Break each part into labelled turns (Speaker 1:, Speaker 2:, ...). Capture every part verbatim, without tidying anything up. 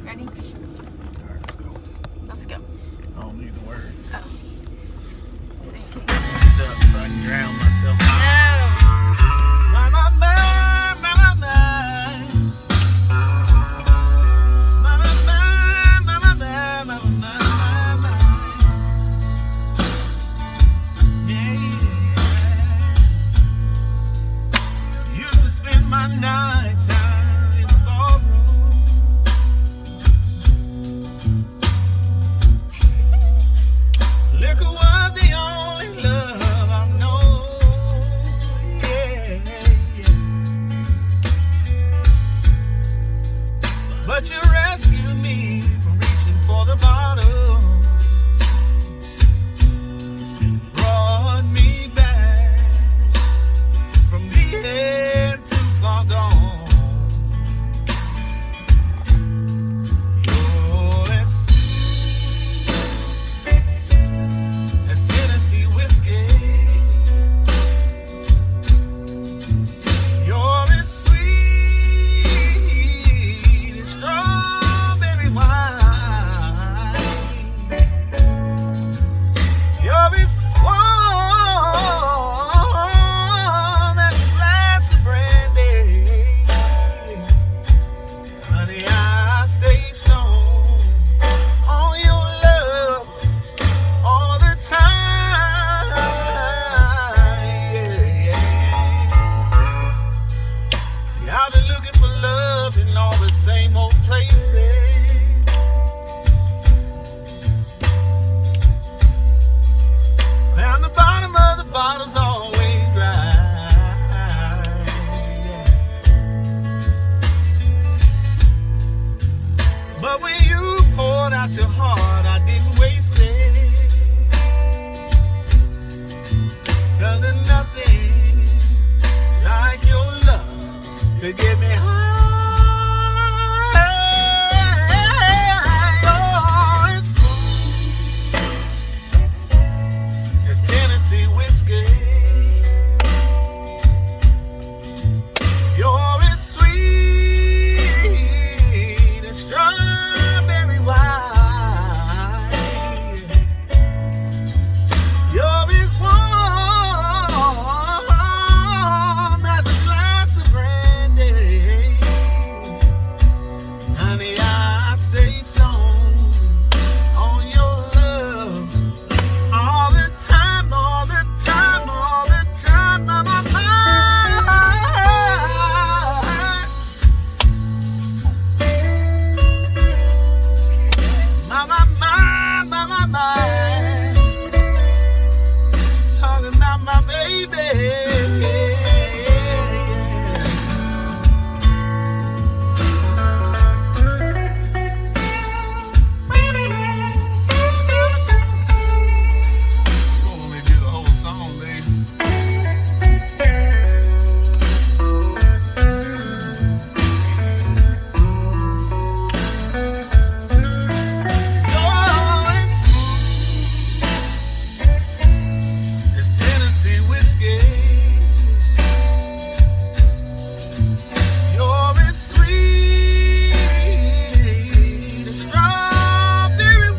Speaker 1: Ready?
Speaker 2: Alright, let's go.
Speaker 1: Let's go.
Speaker 2: I don't need the words.
Speaker 1: Oh. So you can...
Speaker 2: It up so I can drown myself.
Speaker 1: No.
Speaker 2: My, my, my, my, my, my. My, my, my, my, my, my, my, my, my. Yeah, yeah. Used to spend my nights out in the ballroom. Liquor was the only love I know. Yeah, yeah. But you rescued me from reaching for the bottle. Brought me back from being too far gone. You're as sweet as Tennessee whiskey. You're as sweet as strawberry wine. You're as warm as a glass of brandy. Honey, I stay strong on your love all the time. Yeah, yeah. See, I've been looking for love in all the same old places. Found the bottom of the bottle's always dry. But when you poured out your heart, I didn't waste it. 'Cause there's nothing like your love to get me high. Oh, it's smooth as Tennessee whiskey. You're as sweet as strawberry wine. You're as warm as a glass of brandy. Honey, I stay strong on your love all the time, all the time, all the time. My, my, my. My, my, my, my, my, my. Talking about my baby. Go on, let me do the whole song, baby. You're as smooth as Tennessee whiskey. You're as sweet as strawberry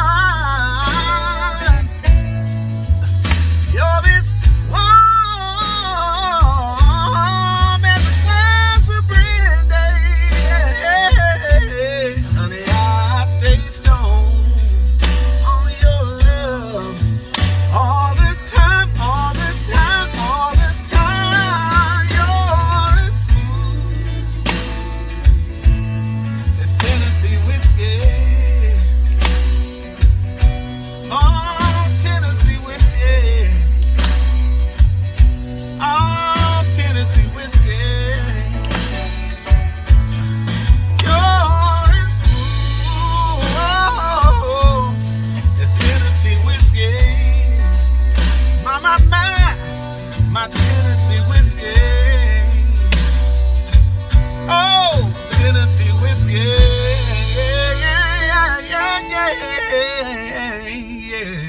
Speaker 2: wine. You're as warm as a glass of brandy. Honey, I stay strong on your love all the time, all the time, all the time. You're as smooth as Tennessee whiskey. Oh, Tennessee whiskey. Oh, Tennessee whiskey. You're as smooth as Tennessee whiskey. My, my, my, my Tennessee whiskey. Oh, Tennessee whiskey. Yeah, yeah, yeah, yeah, yeah, yeah.